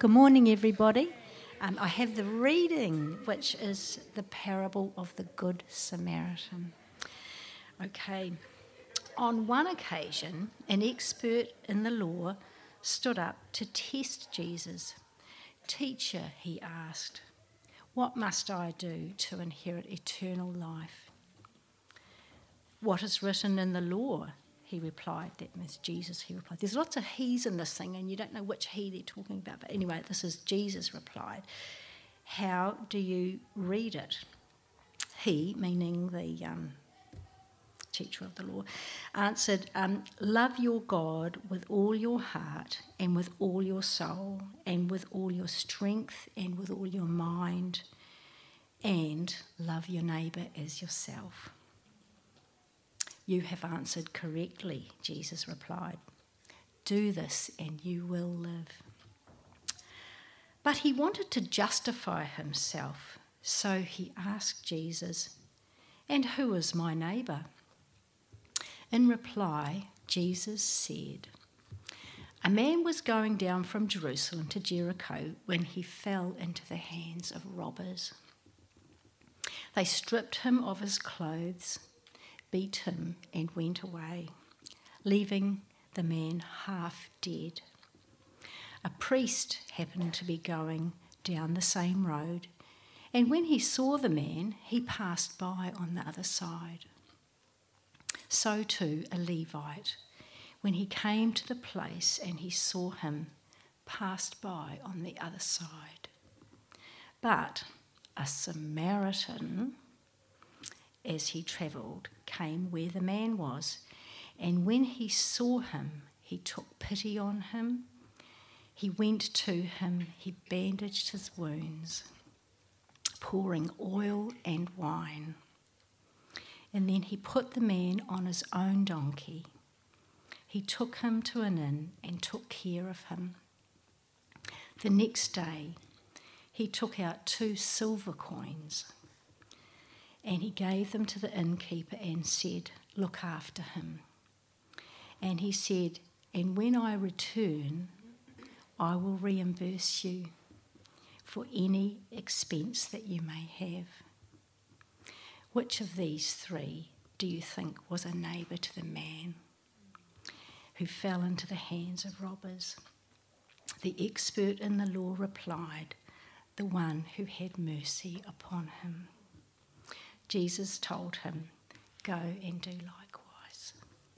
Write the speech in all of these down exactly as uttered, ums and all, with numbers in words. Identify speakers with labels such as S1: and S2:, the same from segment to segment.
S1: Good morning, everybody. Um, I have the reading, which is the parable of the Good Samaritan. Okay. On one occasion, an expert in the law stood up to test Jesus. "Teacher," he asked, "what must I do to inherit eternal life?" "What is written in the law?" he replied. That means Jesus, he replied. There's lots of he's in this thing, and you don't know which he they're talking about. But anyway, this is Jesus replied. "How do you read it?" He, meaning the um, teacher of the law, answered, um, "Love your God with all your heart and with all your soul and with all your strength and with all your mind, and love your neighbour as yourself." "You have answered correctly," Jesus replied. "Do this and you will live." But he wanted to justify himself, so he asked Jesus, "And who is my neighbour?" In reply, Jesus said, "A man was going down from Jerusalem to Jericho when he fell into the hands of robbers. They stripped him of his clothes, beat him, and went away, leaving the man half dead. A priest happened to be going down the same road, and when he saw the man, he passed by on the other side. So too a Levite, when he came to the place and he saw him, passed by on the other side. But a Samaritan, as he travelled, came where the man was, and when he saw him, he took pity on him. He went to him, he bandaged his wounds, pouring oil and wine. And then he put the man on his own donkey. He took him to an inn and took care of him. The next day, he took out two silver coins, and he gave them to the innkeeper and said, 'Look after him.' And he said, 'And when I return, I will reimburse you for any expense that you may have.' Which of these three do you think was a neighbour to the man who fell into the hands of robbers?" The expert in the law replied, "The one who had mercy upon him." Jesus told him, "Go and do likewise."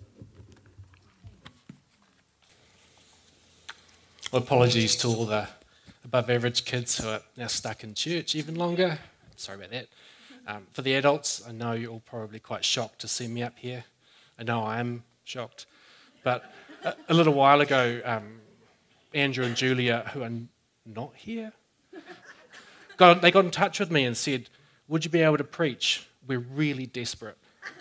S2: Well, apologies to all the above average kids who are now stuck in church even longer. Sorry about that. Um, for the adults, I know you're all probably quite shocked to see me up here. I know I am shocked. But a, a little while ago, um, Andrew and Julia, who are n- not here, got, they got in touch with me and said, "Would you be able to preach? We're really desperate."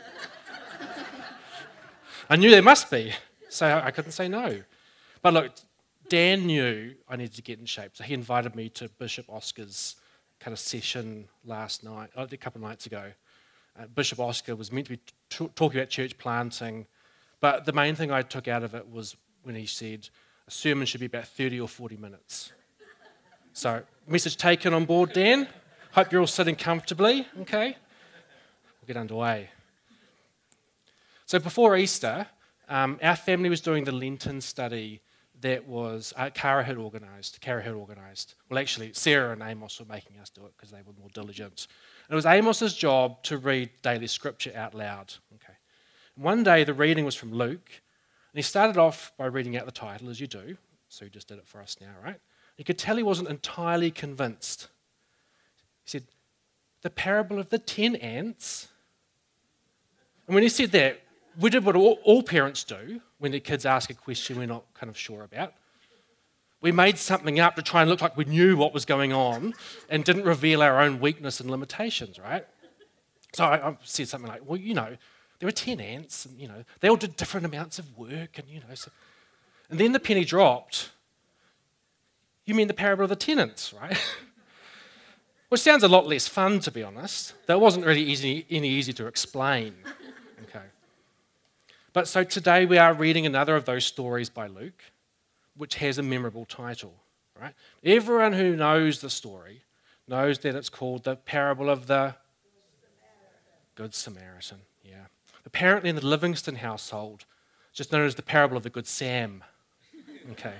S2: I knew there must be, so I couldn't say no. But look, Dan knew I needed to get in shape, so he invited me to Bishop Oscar's kind of session last night, a couple of nights ago. Uh, Bishop Oscar was meant to be t- talking about church planting, but the main thing I took out of it was when he said a sermon should be about thirty or forty minutes. So, message taken on board, Dan. Hope you're all sitting comfortably, okay? We'll get underway. So before Easter, um, our family was doing the Lenten study that was uh, Cara had organised. Cara had organised. Well, actually, Sarah and Amos were making us do it because they were more diligent. And it was Amos's job to read daily scripture out loud. Okay. And one day the reading was from Luke, and he started off by reading out the title, as you do. So he just did it for us now, right? You could tell he wasn't entirely convinced. He said, "The parable of the ten ants." And when he said that, we did what all, all parents do when their kids ask a question we're not kind of sure about. We made something up to try and look like we knew what was going on and didn't reveal our own weakness and limitations, right? So I, I said something like, "Well, you know, there were ten ants, and, you know, they all did different amounts of work, and, you know." So. And then the penny dropped. "You mean the parable of the tenants, right?" Which sounds a lot less fun, to be honest. That wasn't really easy, any easy to explain. Okay. But so today we are reading another of those stories by Luke, which has a memorable title, right? Everyone who knows the story knows that it's called the parable of the Good Samaritan. Yeah. Apparently in the Livingston household, it's just known as the parable of the Good Sam. Okay.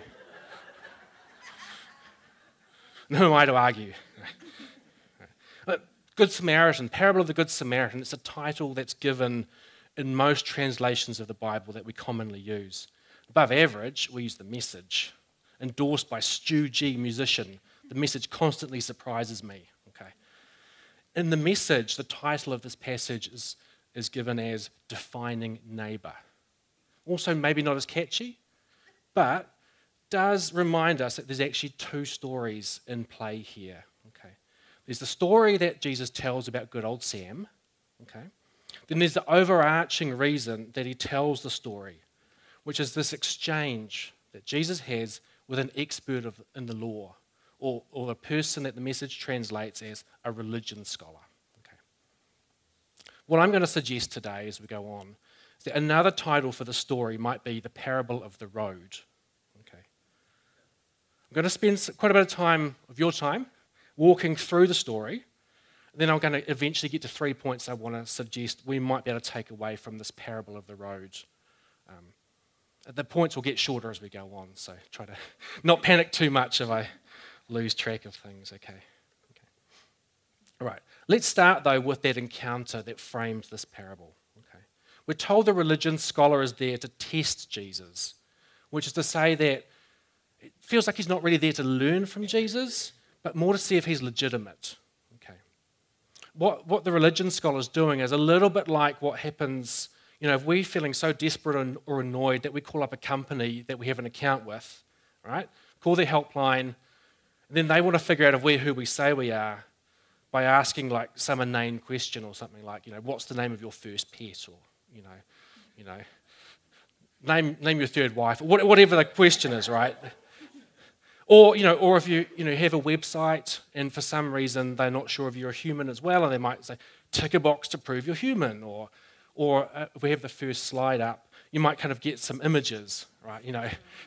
S2: Who am I to argue? But Good Samaritan, parable of the Good Samaritan, it's a title that's given in most translations of the Bible that we commonly use. Above average, we use the Message, endorsed by Stu G, musician. The Message constantly surprises me. Okay. In the Message, the title of this passage is, is given as Defining Neighbour. Also maybe not as catchy, but does remind us that there's actually two stories in play here. Okay. There's the story that Jesus tells about good old Sam. Okay. Then there's the overarching reason that he tells the story, which is this exchange that Jesus has with an expert of, in the law, or, or a person that the Message translates as a religion scholar. Okay. What I'm going to suggest today as we go on is that another title for the story might be the parable of the road. Okay. I'm going to spend quite a bit of time, of your time, walking through the story. Then I'm going to eventually get to three points I want to suggest we might be able to take away from this parable of the road. Um, the points will get shorter as we go on, so try to not panic too much if I lose track of things. Okay. Okay. All right. Let's start though with that encounter that frames this parable. Okay. We're told the religion scholar is there to test Jesus, which is to say that it feels like he's not really there to learn from Jesus, but more to see if he's legitimate. What, what the religion scholar is doing is a little bit like what happens, you know, if we're feeling so desperate or annoyed that we call up a company that we have an account with, right? Call their helpline, and then they want to figure out if we're who we say we are by asking like some inane question or something like, you know, what's the name of your first pet, or, you know, you know, name name your third wife, or whatever the question is, right? Or, you know, or if you, you know, have a website and for some reason they're not sure if you're a human as well, and they might say, tick a box to prove you're human. Or, or uh, if we have the first slide up, you might kind of get some images, right, you know.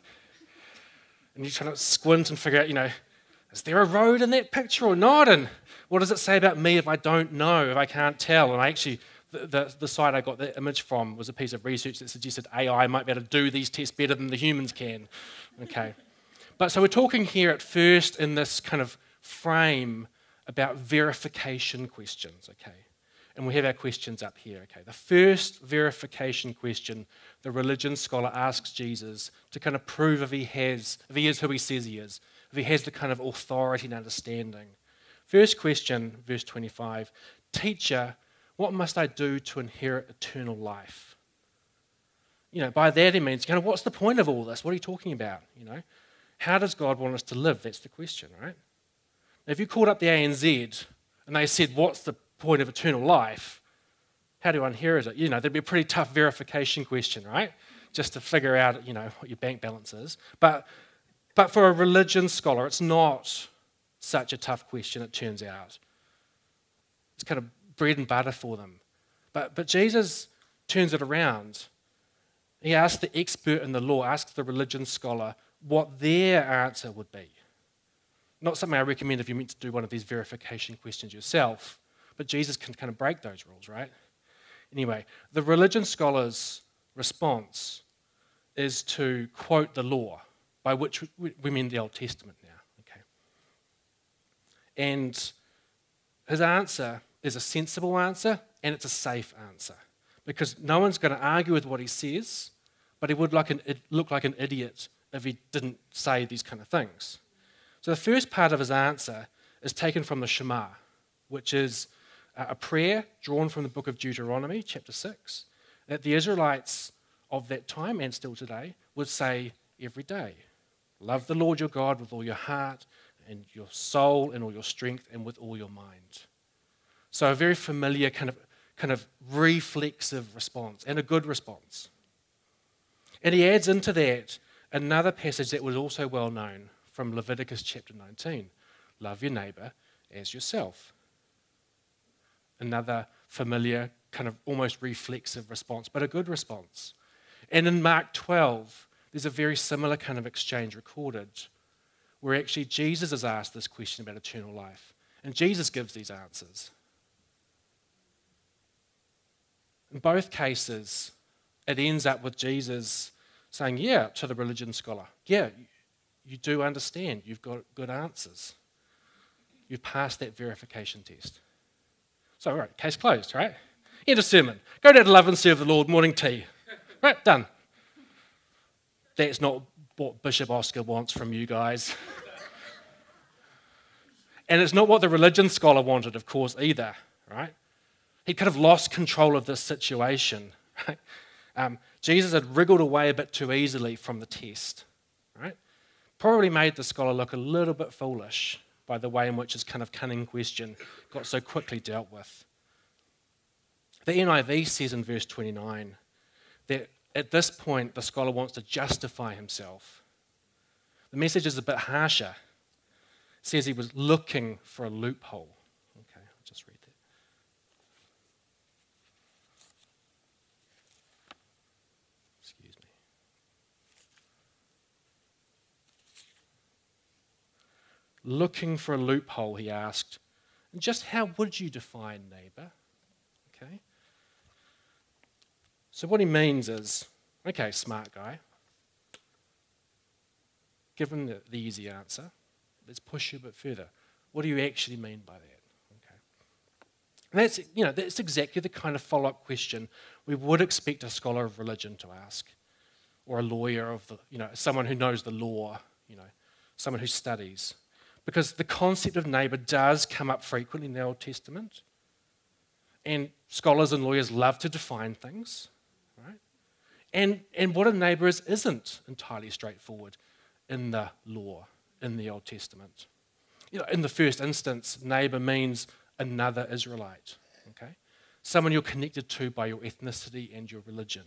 S2: And you try to squint and figure out, you know, is there a road in that picture or not? And what does it say about me if I don't know, if I can't tell? And I actually, the, the, the site I got the image from was a piece of research that suggested A I might be able to do these tests better than the humans can. Okay. But so we're talking here at first in this kind of frame about verification questions, okay? And we have our questions up here, okay? The first verification question the religion scholar asks Jesus to kind of prove if he has, if he is who he says he is, if he has the kind of authority and understanding. First question, verse twenty-five, Teacher, what must I do to inherit eternal life? You know, by that he means, kind of, what's the point of all this? What are you talking about, you know? How does God want us to live? That's the question, right? Now, if you called up the A N Z and they said, what's the point of eternal life? How do I inherit it? You know, that'd be a pretty tough verification question, right? Just to figure out, you know, what your bank balance is. But, but for a religion scholar, it's not such a tough question, it turns out. It's kind of bread and butter for them. But, but Jesus turns it around. He asks the expert in the law, asks the religion scholar, what their answer would be. Not something I recommend if you're meant to do one of these verification questions yourself, but Jesus can kind of break those rules, right? Anyway, the religion scholar's response is to quote the law, by which we mean the Old Testament now, okay? And his answer is a sensible answer, and it's a safe answer, because no one's going to argue with what he says, but he would like an, look like an idiot if he didn't say these kind of things. So the first part of his answer is taken from the Shema, which is a prayer drawn from the book of Deuteronomy, chapter six, that the Israelites of that time and still today would say every day. Love the Lord your God with all your heart and your soul and all your strength and with all your mind. So a very familiar kind of, kind of reflexive response, and a good response. And he adds into that another passage that was also well known from Leviticus chapter nineteen. Love your neighbour as yourself. Another familiar, kind of almost reflexive response, but a good response. And in Mark twelve, there's a very similar kind of exchange recorded, where actually Jesus is asked this question about eternal life. And Jesus gives these answers. In both cases, it ends up with Jesus saying, yeah, to the religion scholar, yeah, you do understand, you've got good answers. You've passed that verification test. So, all right, case closed, right? End of sermon. Go down to love and serve the Lord, morning tea. Right, done. That's not what Bishop Oscar wants from you guys. And it's not what the religion scholar wanted, of course, either, right? He could have lost control of this situation, right? Um, Jesus had wriggled away a bit too easily from the test, right? Probably made the scholar look a little bit foolish by the way in which his kind of cunning question got so quickly dealt with. The N I V says in verse twenty-nine that at this point the scholar wants to justify himself. The message is a bit harsher. It says he was looking for a loophole. Okay, I'll just read that. Excuse me. Looking for a loophole, he asked. And just how would you define neighbour? Okay. So what he means is, okay, smart guy, given the, the easy answer, let's push you a bit further. What do you actually mean by that? Okay. And that's, you know, that's exactly the kind of follow-up question we would expect a scholar of religion to ask, or a lawyer of the, you know, someone who knows the law, you know, someone who studies. Because the concept of neighbour does come up frequently in the Old Testament. And scholars and lawyers love to define things, right? And, and what a neighbour is isn't entirely straightforward in the law, in the Old Testament. You know, in the first instance, neighbour means another Israelite, okay? Someone you're connected to by your ethnicity and your religion.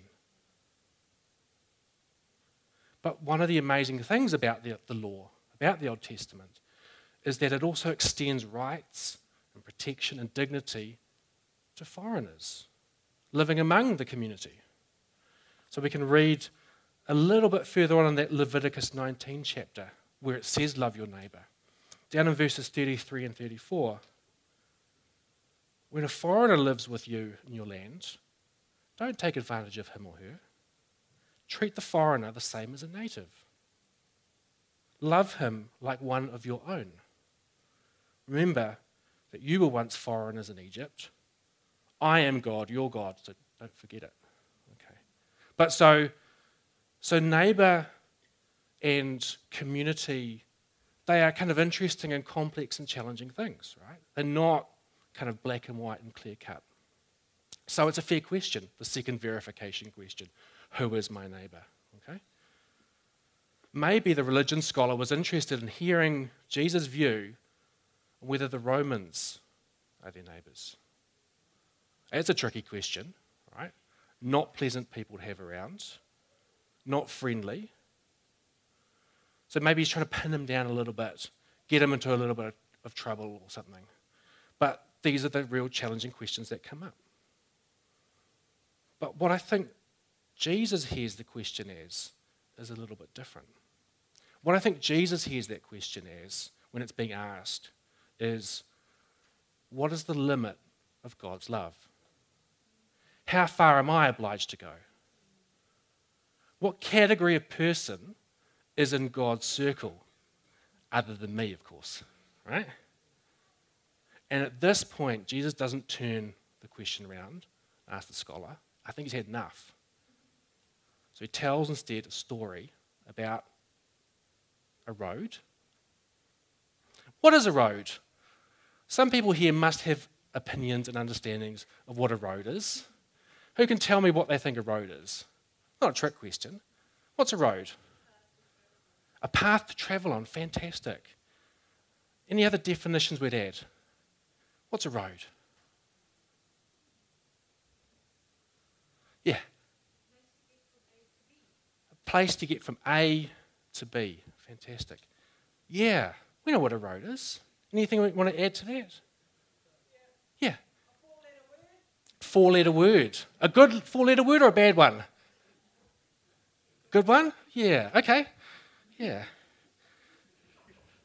S2: But one of the amazing things about the, the law, about the Old Testament, is that it also extends rights and protection and dignity to foreigners living among the community. So we can read a little bit further on in that Leviticus nineteen chapter where it says love your neighbour. Down in verses thirty-three and thirty-four, when a foreigner lives with you in your land, don't take advantage of him or her. Treat the foreigner the same as a native. Love him like one of your own. Remember that you were once foreigners in Egypt. I am God, your God, so don't forget it. Okay. But so, so neighbour and community, they are kind of interesting and complex and challenging things, right? They're not kind of black and white and clear cut. So it's a fair question, the second verification question. Who is my neighbour? Okay. Maybe the religion scholar was interested in hearing Jesus' view on whether the Romans are their neighbours. It's a tricky question, right? Not pleasant people to have around, not friendly. So maybe he's trying to pin him down a little bit, get him into a little bit of trouble or something. But these are the real challenging questions that come up. But what I think Jesus hears the question as is a little bit different. What I think Jesus hears that question as, when it's being asked, is what is the limit of God's love? How far am I obliged to go? What category of person is in God's circle, other than me, of course, right? And at this point, Jesus doesn't turn the question around, ask the scholar. I think he's had enough. So he tells instead a story about a road. What is a road? Some people here must have opinions and understandings of what a road is. Who can tell me what they think a road is? Not a trick question. What's a road? A path to travel on. Fantastic. Any other definitions we'd add? What's a road? Yeah. A place to get from A to B. Fantastic. Yeah, we know what a road is. Anything we want to add to that? Yeah. Four-letter word. A good four-letter word or a bad one? Good one? Yeah, okay. Yeah.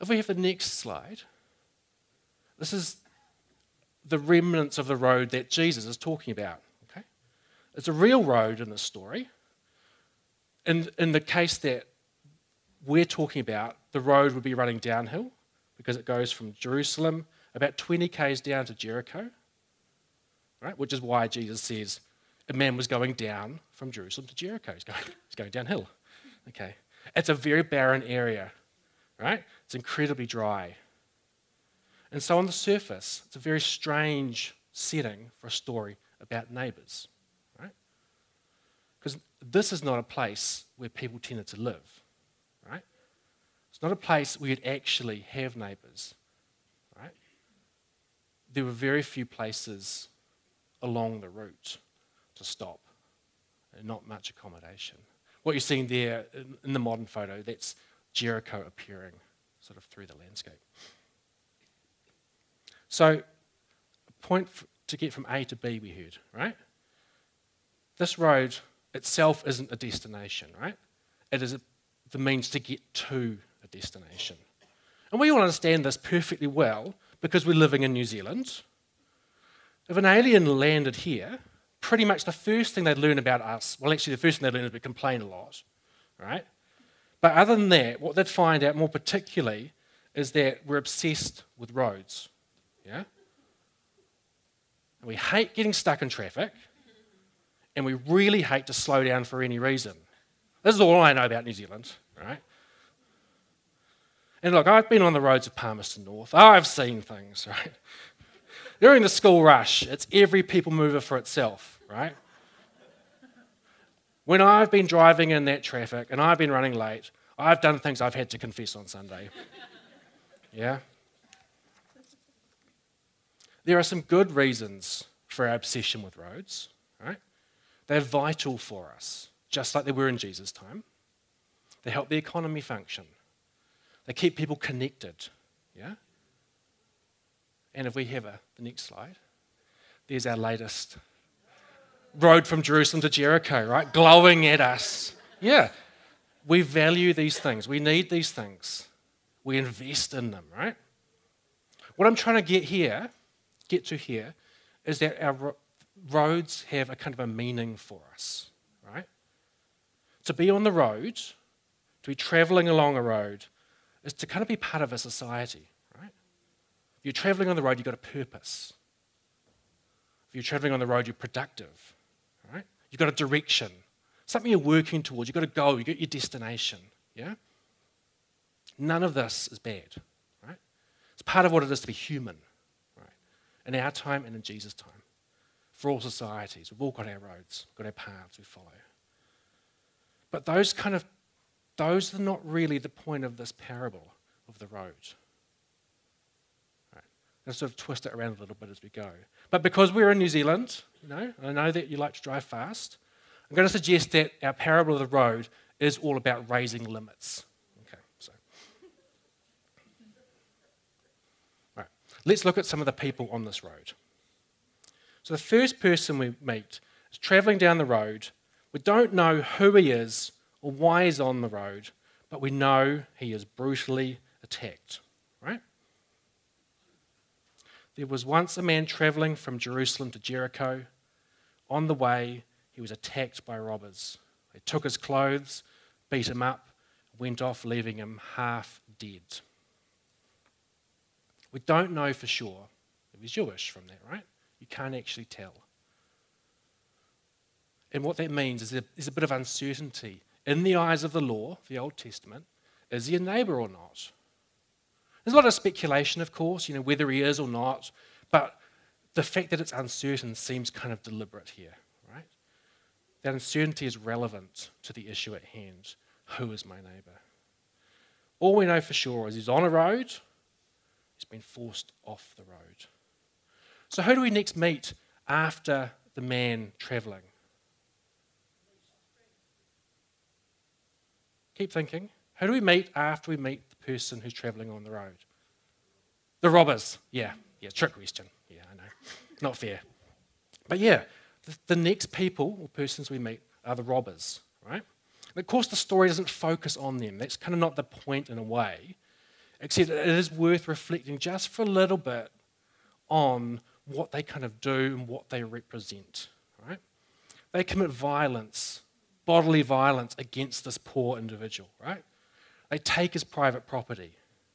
S2: If we have the next slide, this is the remnants of the road that Jesus is talking about. Okay, it's a real road in this story. In, in the case that we're talking about, the road would be running downhill because it goes from Jerusalem about twenty kays down to Jericho, right? Which is why Jesus says a man was going down from Jerusalem to Jericho. He's going, he's going downhill. Okay, it's a very barren area, right? It's incredibly dry. And so on the surface, it's a very strange setting for a story about neighbours, right? Because this is not a place where people tended to live, right? It's not a place where you'd actually have neighbours, right? There were very few places along the route to stop, and not much accommodation. What you're seeing there in the modern photo, that's Jericho appearing sort of through the landscape. So, a point to get from A to B we heard, right? This road itself isn't a destination, right? It is a, the means to get to a destination. And we all understand this perfectly well because we're living in New Zealand. If an alien landed here, pretty much the first thing they'd learn about us, well, actually the first thing they'd learn is we complain a lot, right? But other than that, what they'd find out more particularly is that we're obsessed with roads, yeah? And we hate getting stuck in traffic, and we really hate to slow down for any reason. This is all I know about New Zealand, right? And look, I've been on the roads of Palmerston North. I've seen things, right? During the school rush, it's every people mover for itself, right? When I've been driving in that traffic and I've been running late, I've done things I've had to confess on Sunday. Yeah? There are some good reasons for our obsession with roads, right? They're vital for us, just like they were in Jesus' time. They help the economy function. They keep people connected, yeah? And if we have a, the next slide, there's our latest road from Jerusalem to Jericho, right? Glowing at us. Yeah. We value these things. We need these things. We invest in them, right? What I'm trying to get here, get to here, is that our ro- roads have a kind of a meaning for us, right? To be on the road, to be travelling along a road, is to kind of be part of a society, right? If you're travelling on the road, you've got a purpose. If you're travelling on the road, you're productive, right? You've got a direction, something you're working towards. You've got a goal, you've got your destination, yeah? None of this is bad, right? It's part of what it is to be human, right? In our time and in Jesus' time. For all societies, we've all got our roads, got our paths we follow. But those kind of, those are not really the point of this parable of the road. Right. Let's sort of twist it around a little bit as we go. But because we're in New Zealand, you know, I know that you like to drive fast, I'm going to suggest that our parable of the road is all about raising limits. Okay, so. Right. Let's look at some of the people on this road. So the first person we meet is travelling down the road. We don't know who he is or why he's on the road, but we know he is brutally attacked, right? There was once a man travelling from Jerusalem to Jericho. On the way, he was attacked by robbers. They took his clothes, beat him up, went off leaving him half dead. We don't know for sure if he's Jewish from that, right? You can't actually tell. And what that means is there's a bit of uncertainty. In the eyes of the law, the Old Testament, is he a neighbour or not? There's a lot of speculation, of course, you know, whether he is or not, but the fact that it's uncertain seems kind of deliberate here, right? That uncertainty is relevant to the issue at hand. Who is my neighbour? All we know for sure is he's on a road, he's been forced off the road. So who do we next meet after the man travelling? Keep thinking. Who do we meet after we meet the person who's travelling on the road? The robbers. Yeah, yeah, trick question. Yeah, I know. Not fair. But yeah, the, the next people or persons we meet are the robbers, right? And of course, the story doesn't focus on them. That's kind of not the point in a way. except it is worth reflecting just for a little bit on what they kind of do and what they represent, right? They commit violence, bodily violence against this poor individual, right? They take his private property.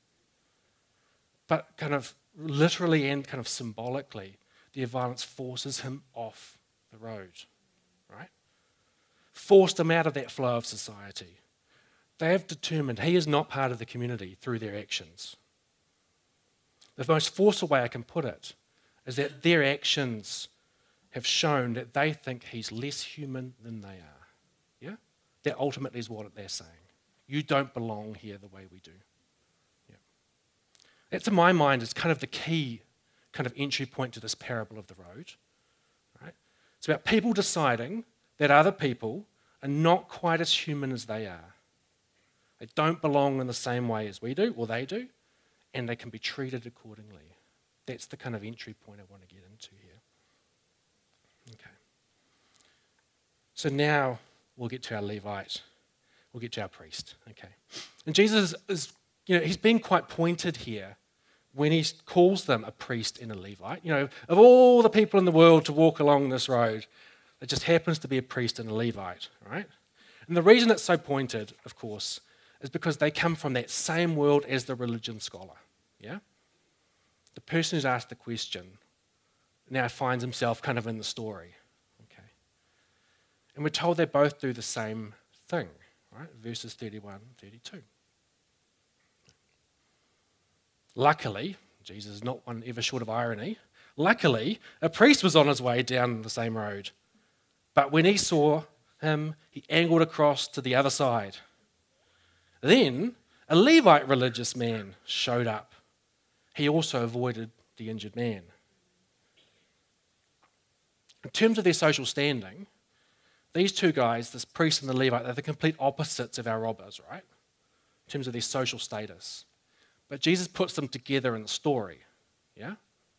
S2: But kind of literally and kind of symbolically, their violence forces him off the road, right? Forced him out of that flow of society. They have determined he is not part of the community through their actions. The most forceful way I can put it is that their actions have shown that they think he's less human than they are. Yeah? That ultimately is what they're saying. You don't belong here the way we do. Yeah. That, to my mind, is kind of the key kind of entry point to this parable of the road. Right? It's about people deciding that other people are not quite as human as they are. They don't belong in the same way as we do, or they do, and they can be treated accordingly. That's the kind of entry point I want to get into here. Okay. So now we'll get to our Levite. We'll get to our priest. Okay. And Jesus is, you know, he's being quite pointed here when he calls them a priest and a Levite. You know, of all the people in the world to walk along this road, it just happens to be a priest and a Levite, right? And the reason it's so pointed, of course, is because they come from that same world as the religion scholar. Yeah? The person who's asked the question now finds himself kind of in the story. Okay. And we're told they both do the same thing, right? Verses thirty-one and thirty-two. Luckily, Jesus is not one ever short of irony, luckily, a priest was on his way down the same road. But when he saw him, he angled across to the other side. Then a Levite religious man showed up. He also avoided the injured man. In terms of their social standing, these two guys, this priest and the Levite, they're the complete opposites of our robbers, right? In terms of their social status. But Jesus puts them together in the story, yeah?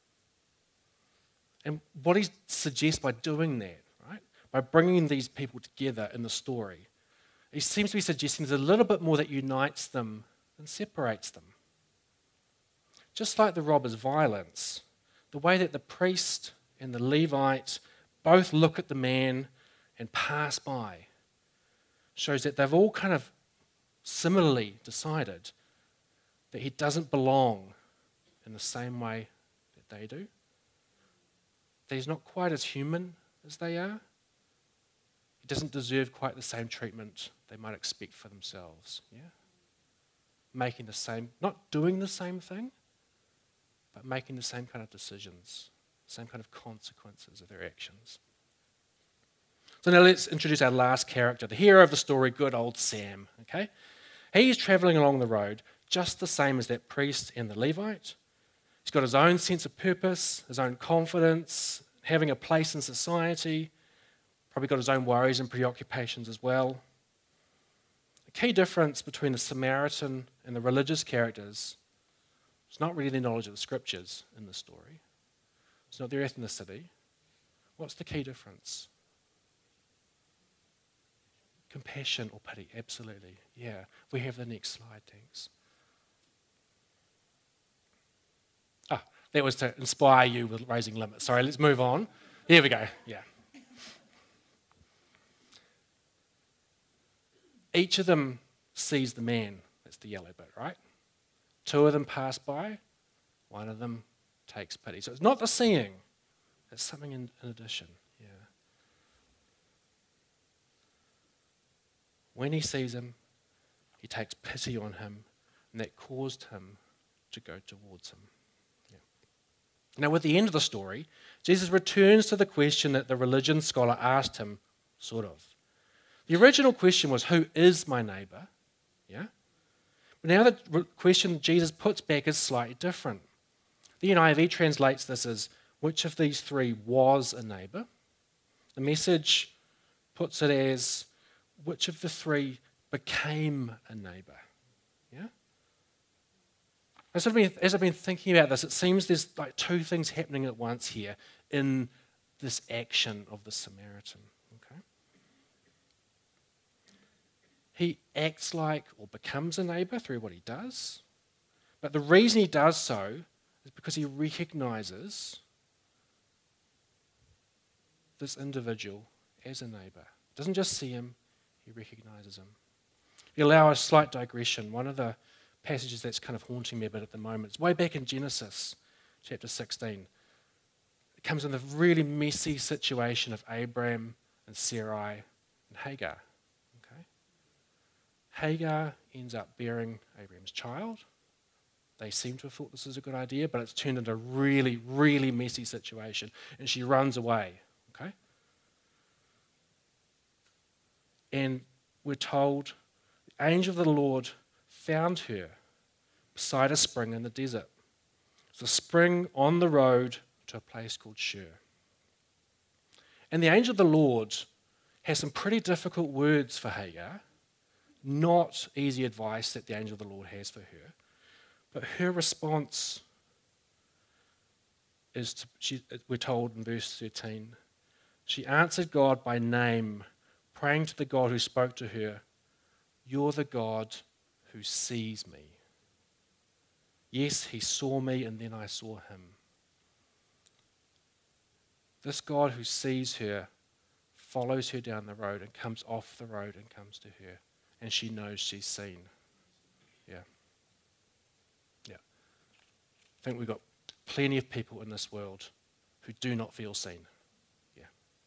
S2: And what he suggests by doing that, right, by bringing these people together in the story, he seems to be suggesting there's a little bit more that unites them than separates them. Just like the robber's violence, the way that the priest and the Levite both look at the man and pass by shows that they've all kind of similarly decided that he doesn't belong in the same way that they do, that he's not quite as human as they are. He doesn't deserve quite the same treatment they might expect for themselves. Yeah? Making the same, not doing the same thing, but making the same kind of decisions, same kind of consequences of their actions. So now let's introduce our last character, the hero of the story, good old Sam. Okay, he's travelling along the road just the same as that priest and the Levite. He's got his own sense of purpose, his own confidence, having a place in society. Probably got his own worries and preoccupations as well. The key difference between the Samaritan and the religious characters is not really their knowledge of the scriptures in the story. It's not their ethnicity. What's the key difference? Compassion or pity, absolutely. Yeah, we have the next slide, thanks. Ah, that was to inspire you with raising limits. Sorry, let's move on. Here we go, yeah. Each of them sees the man. That's the yellow bit, right? Two of them pass by. One of them takes pity. So it's not the seeing. It's something in, in addition. Yeah. When he sees him, he takes pity on him, and that caused him to go towards him. Yeah. Now, at the end of the story, Jesus returns to the question that the religion scholar asked him, sort of. The original question was, who is my neighbour? Yeah? But now the re- question Jesus puts back is slightly different. The N I V translates this as, which of these three was a neighbour? The Message puts it as, which of the three became a neighbour? Yeah? As I've been, as I've been thinking about this, it seems there's like two things happening at once here in this action of the Samaritan. Okay? He acts like or becomes a neighbour through what he does, But the reason he does so is because he recognizes this individual as a neighbor. Doesn't just see him, he recognizes him. You allow a slight digression. One of the passages that's kind of haunting me a bit at the moment, it's way back in Genesis chapter sixteen. It comes in the really messy situation of Abraham and Sarai and Hagar. Okay? Hagar ends up bearing Abraham's child. They seem to have thought this is a good idea, but it's turned into a really, really messy situation, and she runs away. Okay? And we're told the angel of the Lord found her beside a spring in the desert. It's a spring on the road to a place called Shur. And the angel of the Lord has some pretty difficult words for Hagar, not easy advice that the angel of the Lord has for her. But her response is, to, she, we're told in verse thirteen, she answered God by name, praying to the God who spoke to her, "You're the God who sees me." Yes, he saw me and then I saw him. This God who sees her follows her down the road and comes off the road and comes to her, and she knows she's seen. Yeah. Yeah. I think we've got plenty of people in this world who do not feel seen. Yeah.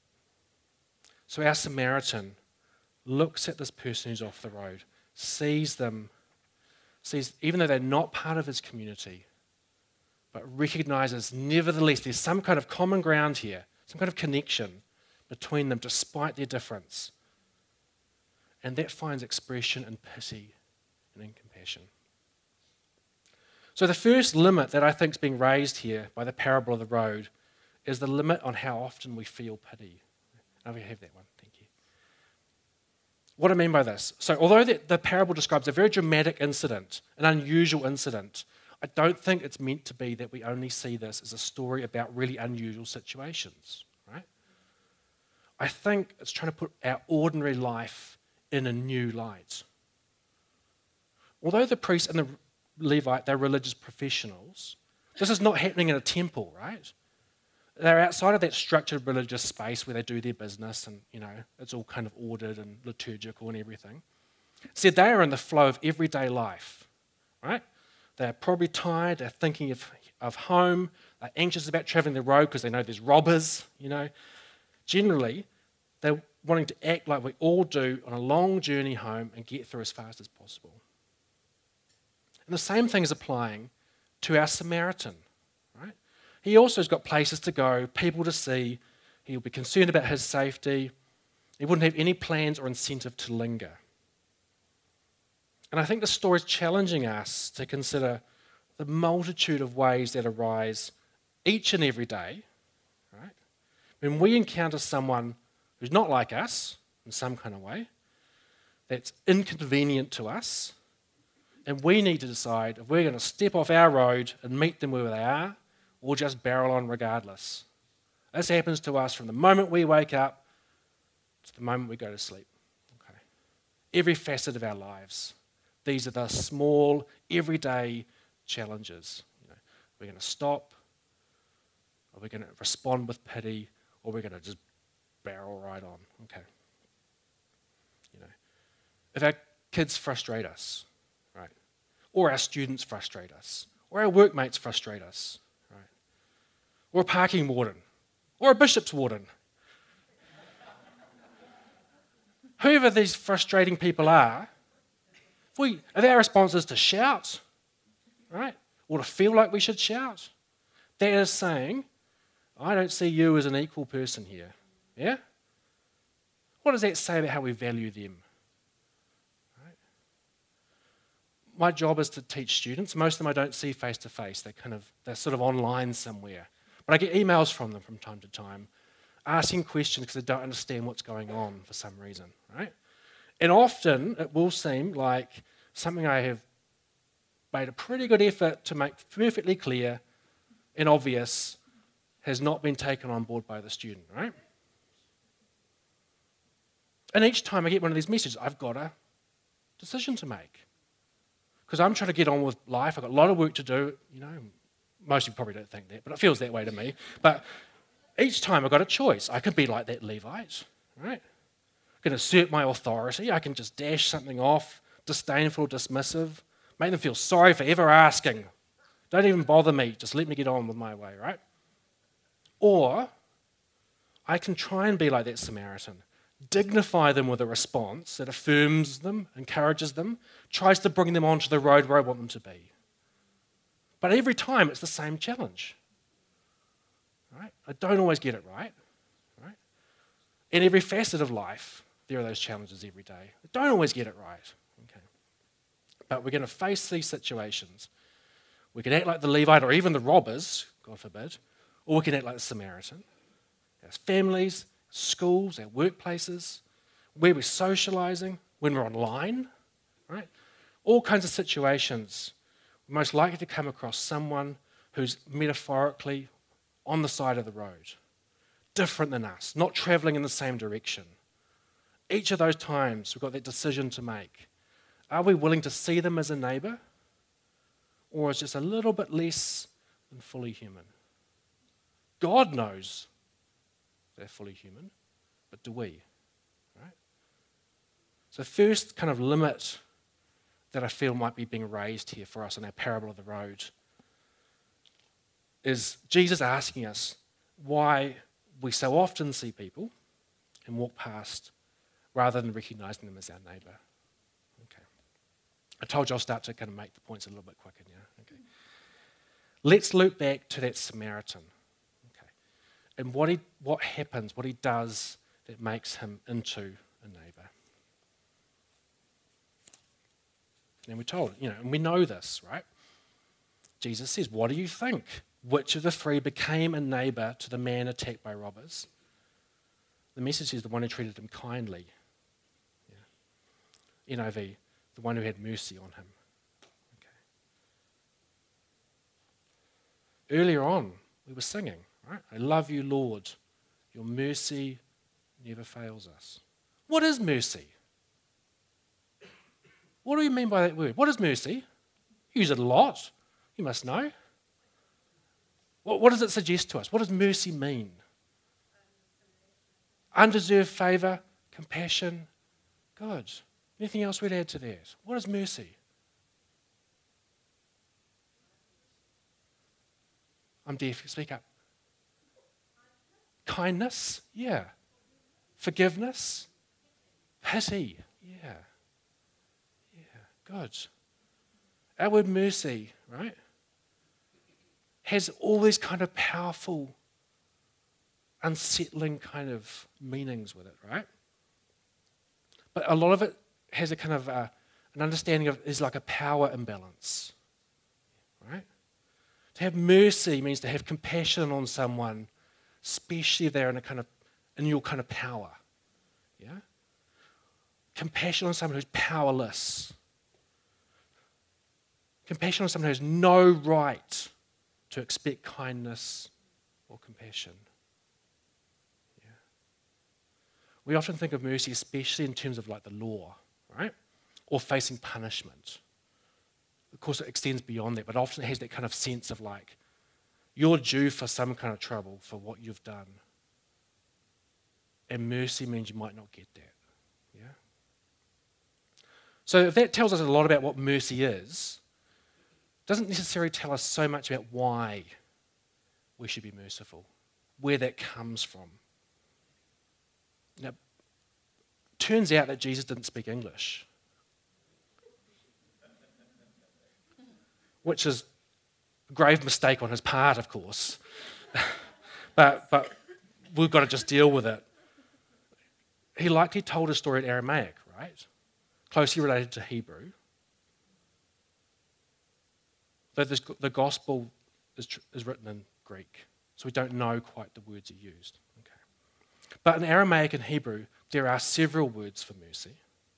S2: So our Samaritan looks at this person who's off the road, sees them, sees, even though they're not part of his community, but recognizes nevertheless there's some kind of common ground here, some kind of connection between them despite their difference. And that finds expression in pity and in compassion. So the first limit that I think is being raised here by the parable of the road is the limit on how often we feel pity. Now we have that one, thank you. What I mean by this, so although the, the parable describes a very dramatic incident, an unusual incident, I don't think it's meant to be that we only see this as a story about really unusual situations, right? I think it's trying to put our ordinary life in a new light. Although the priest and the Levite, they're religious professionals, this is not happening in a temple, right? They're outside of that structured religious space where they do their business and, you know, it's all kind of ordered and liturgical and everything. So they are in the flow of everyday life, right? They're probably tired, they're thinking of, of home, they're anxious about traveling the road because they know there's robbers, you know. Generally, they're wanting to act like we all do on a long journey home and get through as fast as possible. And the same thing is applying to our Samaritan, right? He also has got places to go, people to see. He'll be concerned about his safety. He wouldn't have any plans or incentive to linger. And I think the story is challenging us to consider the multitude of ways that arise each and every day, right? When we encounter someone who's not like us in some kind of way, that's inconvenient to us, and we need to decide if we're going to step off our road and meet them where they are, or just barrel on regardless. This happens to us from the moment we wake up to the moment we go to sleep. Okay. Every facet of our lives. These are the small, everyday challenges. You know, we're going to stop, or we're going to respond with pity, or we're going to just barrel right on. Okay. You know, if our kids frustrate us, right, or our students frustrate us, or our workmates frustrate us, right, or a parking warden, or a bishop's warden, whoever these frustrating people are, if we, if our response is to shout, right, or to feel like we should shout, that is saying, I don't see you as an equal person here. Yeah? What does that say about how we value them? Right? My job is to teach students. Most of them I don't see face to face. They're kind of they're sort of online somewhere. But I get emails from them from time to time, asking questions because they don't understand what's going on for some reason. Right? And often it will seem like something I have made a pretty good effort to make perfectly clear and obvious has not been taken on board by the student, right? And each time I get one of these messages, I've got a decision to make. because I'm trying to get on with life. I've got a lot of work to do. You know, most of you probably don't think that, but it feels that way to me. But each time I've got a choice. I could be like that Levite, right? I can assert my authority. I can just dash something off, disdainful, dismissive, make them feel sorry for ever asking. Don't even bother me. Just let me get on with my way, right? Or I can try and be like that Samaritan, dignify them with a response that affirms them, encourages them, tries to bring them onto the road where I want them to be. But every time it's the same challenge. Right? I don't always get it right. Right? In every facet of life, there are those challenges every day. I don't always get it right. Okay. But we're going to face these situations. We can act like the Levite or even the robbers, God forbid, or we can act like the Samaritan. As families, schools, our workplaces, where we're socializing, when we're online, right? All kinds of situations. We're most likely to come across someone who's metaphorically on the side of the road, different than us, not traveling in the same direction. Each of those times, we've got that decision to make. Are we willing to see them as a neighbour, or as just a little bit less than fully human? God knows they're fully human, but do we? Right? So first kind of limit that I feel might be being raised here for us in our parable of the road is Jesus asking us why we so often see people and walk past rather than recognizing them as our neighbour. Okay. I told you I'll start to kind of make the points a little bit quicker now. Okay. Let's loop back to that Samaritan. And what he, what happens, what he does that makes him into a neighbour. And we're told, you know, and we know this, right? Jesus says, what do you think? Which of the three became a neighbour to the man attacked by robbers? The message is the one who treated him kindly. Yeah. N I V, the one who had mercy on him. Okay. Earlier on, we were singing. Right? I love you, Lord. Your mercy never fails us. What is mercy? What do you mean by that word? What is mercy? You use it a lot. You must know. What, what does it suggest to us? What does mercy mean? Undeserved favour, compassion. Good. Anything else we'd add to that? What is mercy? I'm deaf. Speak up. Kindness, yeah. Forgiveness, pity, yeah. Yeah, good. Our word mercy, right, has all these kind of powerful, unsettling kind of meanings with it, right? But a lot of it has a kind of uh, an understanding of is like a power imbalance, right? To have mercy means to have compassion on someone, especially if they're in a kind of in your kind of power. Yeah? Compassion on someone who's powerless. Compassion on someone who has no right to expect kindness or compassion. Yeah. We often think of mercy, especially in terms of like the law, right? Or facing punishment. Of course, it extends beyond that, but often it has that kind of sense of like, you're due for some kind of trouble for what you've done. And mercy means you might not get that. Yeah? So if that tells us a lot about what mercy is, it doesn't necessarily tell us so much about why we should be merciful, where that comes from. Now, it turns out that Jesus didn't speak English, which is a grave mistake on his part, of course. but, but we've got to just deal with it. He likely told his story in Aramaic, right? Closely related to Hebrew. Though this, the gospel is, tr- is written in Greek, so we don't know quite the words he used. Okay. But in Aramaic and Hebrew, there are several words for mercy.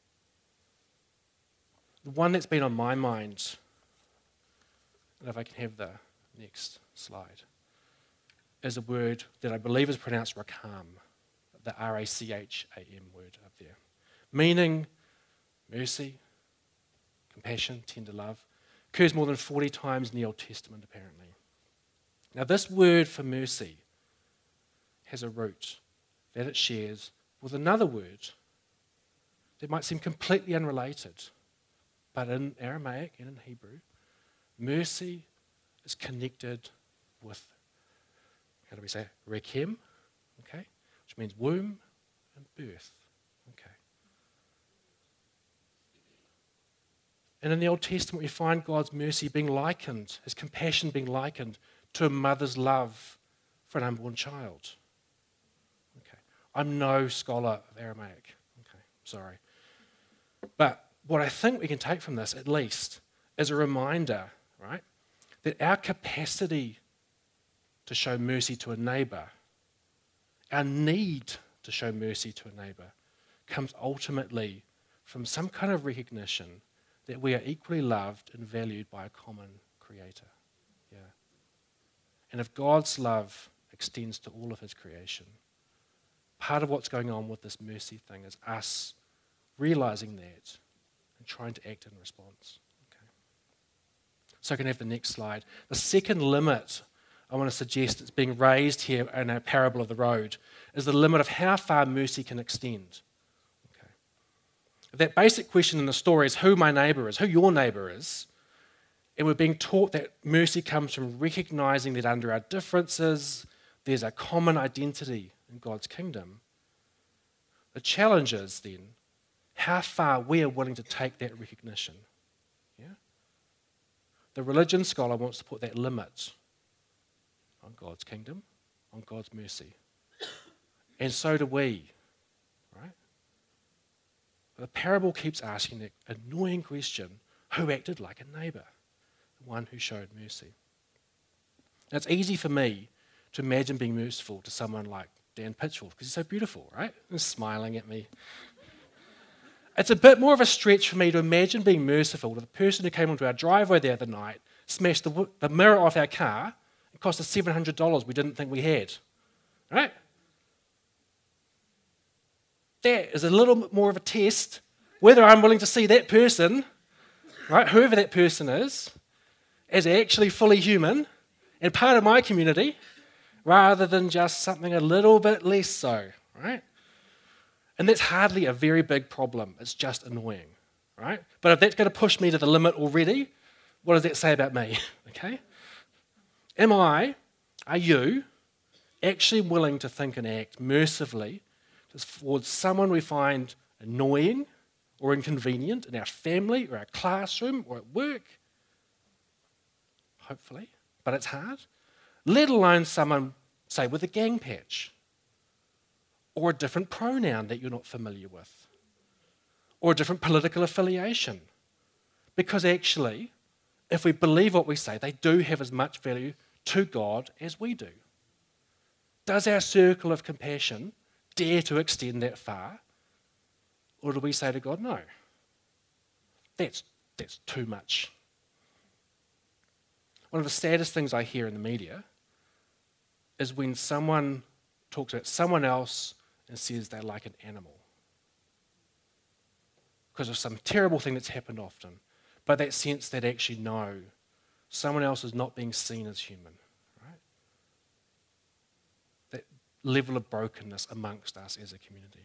S2: The one that's been on my mind, and if I can have the next slide, is a word that I believe is pronounced rakam, the R A C H A M word up there, meaning mercy, compassion, tender love, occurs more than forty times in the Old Testament, apparently. Now, this word for mercy has a root that it shares with another word that might seem completely unrelated. But in Aramaic and in Hebrew, mercy is connected with, how do we say, rechem, okay, which means womb and birth, okay. And in the Old Testament, we find God's mercy being likened, his compassion being likened to a mother's love for an unborn child. Okay, I'm no scholar of Aramaic, okay, sorry. But what I think we can take from this, at least, is a reminder, right, that our capacity to show mercy to a neighbour, our need to show mercy to a neighbour, comes ultimately from some kind of recognition that we are equally loved and valued by a common creator. Yeah. And if God's love extends to all of his creation, part of what's going on with this mercy thing is us realizing that and trying to act in response. Okay. So I can have the next slide. The second limit I want to suggest that's being raised here in our parable of the road is the limit of how far mercy can extend. Okay. That basic question in the story is who my neighbour is, who your neighbour is. And we're being taught that mercy comes from recognizing that under our differences, there's a common identity in God's kingdom. The challenge is then how far we are willing to take that recognition. Yeah? The religion scholar wants to put that limit on God's kingdom, on God's mercy. And so do we, right? But the parable keeps asking that annoying question, who acted like a neighbour? The one who showed mercy. Now, it's easy for me to imagine being merciful to someone like Dan Pitchfork because he's so beautiful, right? He's smiling at me. It's a bit more of a stretch for me to imagine being merciful to the person who came onto our driveway the other night, smashed the, the mirror off our car, and cost us seven hundred dollars we didn't think we had. Right? That is a little bit more of a test whether I'm willing to see that person, right, whoever that person is, as actually fully human and part of my community, rather than just something a little bit less so, right? And that's hardly a very big problem. It's just annoying, right? But if that's going to push me to the limit already, what does that say about me, okay? Am I, are you, actually willing to think and act mercifully towards someone we find annoying or inconvenient in our family or our classroom or at work? Hopefully, but it's hard. Let alone someone, say, with a gang patch, or a different pronoun that you're not familiar with, or a different political affiliation. Because actually, if we believe what we say, they do have as much value to God as we do. Does our circle of compassion dare to extend that far? Or do we say to God, no, that's, that's too much? One of the saddest things I hear in the media is when someone talks about someone else and says they're like an animal because of some terrible thing that's happened often, but that sense that actually no, someone else is not being seen as human, right? That level of brokenness amongst us as a community.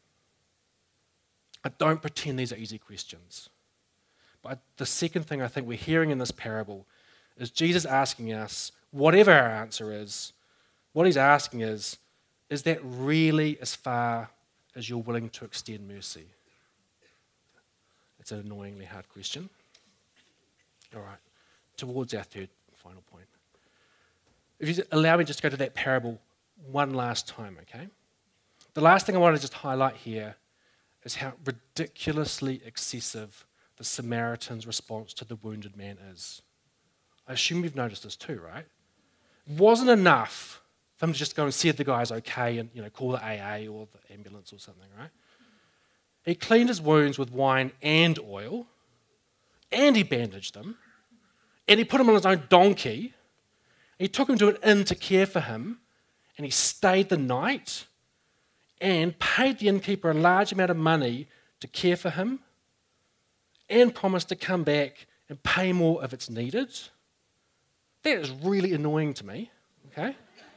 S2: I don't pretend these are easy questions, but the second thing I think we're hearing in this parable is Jesus asking us, whatever our answer is, what he's asking is, is that really as far as you're willing to extend mercy? It's an annoyingly hard question. All right, towards our third final point. If you allow me just to go to that parable one last time, okay? The last thing I want to just highlight here is how ridiculously excessive the Samaritan's response to the wounded man is. I assume you've noticed this too, right? It wasn't enough for him to just go and see if the guy's okay and, you know, call the A A or the ambulance or something, right? He cleaned his wounds with wine and oil, and he bandaged them, and he put him on his own donkey. He took him to an inn to care for him, and he stayed the night and paid the innkeeper a large amount of money to care for him. and promise to come back and pay more if it's needed. That is really annoying to me, okay?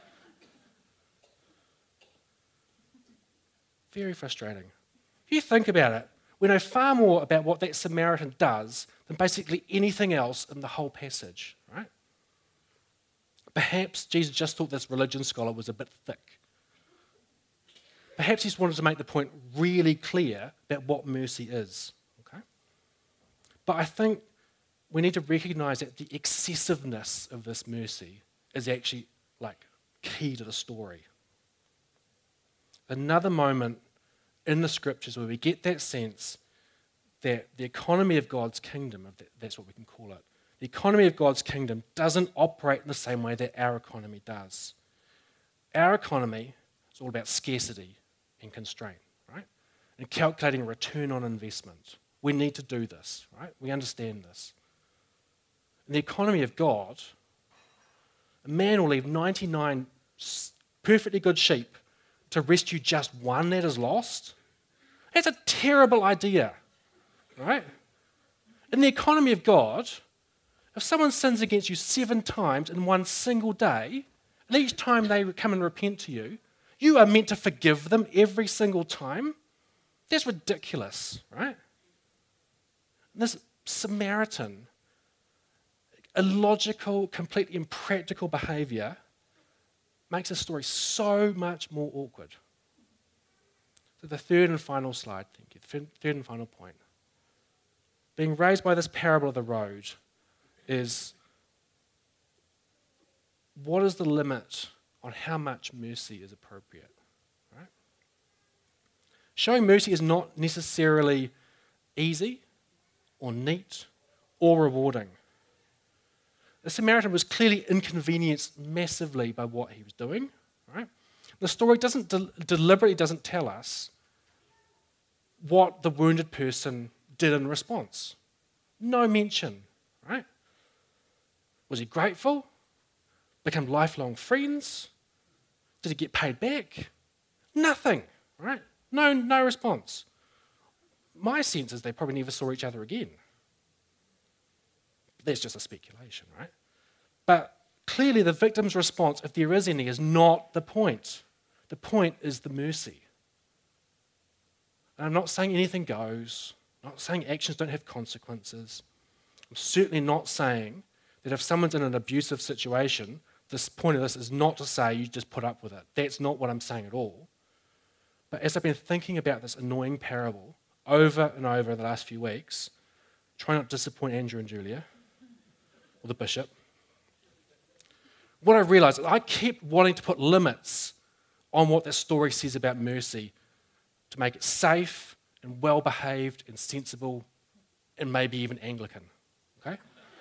S2: Very frustrating. If you think about it, we know far more about what that Samaritan does than basically anything else in the whole passage, right? Perhaps Jesus just thought this religion scholar was a bit thick. Perhaps he just wanted to make the point really clear about what mercy is, okay? But I think we need to recognise that the excessiveness of this mercy is actually like key to the story. Another moment in the scriptures where we get that sense that the economy of God's kingdom, if that's what we can call it, the economy of God's kingdom doesn't operate in the same way that our economy does. Our economy is all about scarcity and constraint, right? And calculating a return on investment. We need to do this, right? We understand this. In the economy of God, a man will leave ninety-nine perfectly good sheep to rescue just one that is lost. That's a terrible idea, right? In the economy of God, if someone sins against you seven times in one single day, and each time they come and repent to you, you are meant to forgive them every single time? That's ridiculous, right? This Samaritan, illogical, completely impractical behaviour makes the story so much more awkward. So the third and final slide, thank you, third and final point. Being raised by this parable of the road is, what is the limit on how much mercy is appropriate? Right? Showing mercy is not necessarily easy or neat or rewarding. The Samaritan was clearly inconvenienced massively by what he was doing. Right? The story doesn't de- deliberately doesn't tell us what the wounded person did in response. No mention, right? Was he grateful? Become lifelong friends? Did he get paid back? Nothing, right? No, no response. My sense is they probably never saw each other again. That's just a speculation, right? But clearly the victim's response, if there is any, is not the point. The point is the mercy. And I'm not saying anything goes. I'm not saying actions don't have consequences. I'm certainly not saying that if someone's in an abusive situation, the point of this is not to say you just put up with it. That's not what I'm saying at all. But as I've been thinking about this annoying parable over and over in the last few weeks, try not to disappoint Andrew and Julia, or the bishop, what I realised is I kept wanting to put limits on what that story says about mercy to make it safe and well-behaved and sensible and maybe even Anglican, okay?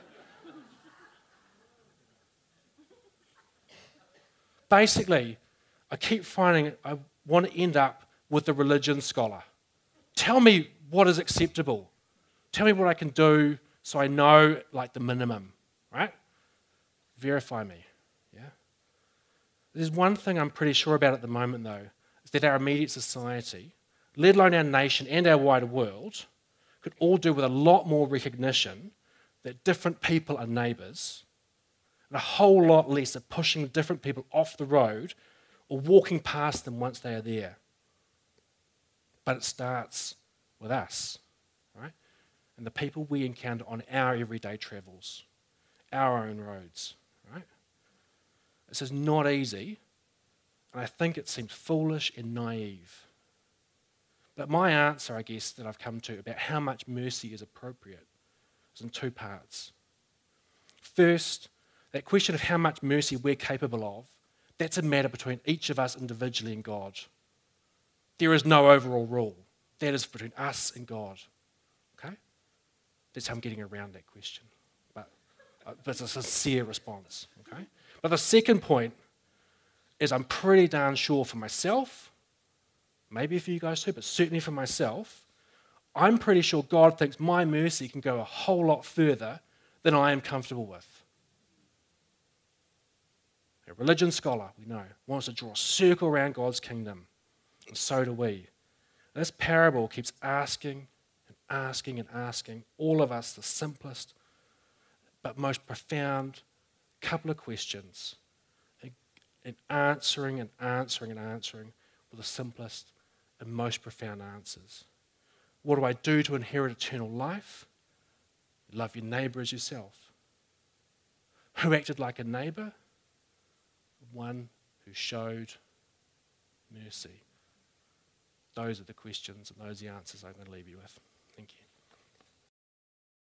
S2: Basically, I keep finding I want to end up with the religion scholar. Tell me what is acceptable. Tell me what I can do so I know like the minimum, right? Verify me, yeah? There's one thing I'm pretty sure about at the moment though, is that our immediate society, let alone our nation and our wider world, could all do with a lot more recognition that different people are neighbours, and a whole lot less of pushing different people off the road or walking past them once they are there. But it starts with us, right? And the people we encounter on our everyday travels, our own roads, right? This is not easy, and I think it seems foolish and naive. But my answer, I guess, that I've come to about how much mercy is appropriate is in two parts. First, that question of how much mercy we're capable of, that's a matter between each of us individually and God. There is no overall rule. That is between us and God. Okay? That's how I'm getting around that question. But, uh, but it's a sincere response. Okay? But the second point is I'm pretty darn sure for myself, maybe for you guys too, but certainly for myself, I'm pretty sure God thinks my mercy can go a whole lot further than I am comfortable with. A religion scholar, we know, wants to draw a circle around God's kingdom, and so do we. And this parable keeps asking and asking and asking, all of us, the simplest but most profound couple of questions, and, and answering and answering and answering with the simplest and most profound answers. What do I do to inherit eternal life? Love your neighbour as yourself. Who acted like a neighbour? One who showed mercy. Those are the questions and those are the answers I'm going to leave you with. Thank you.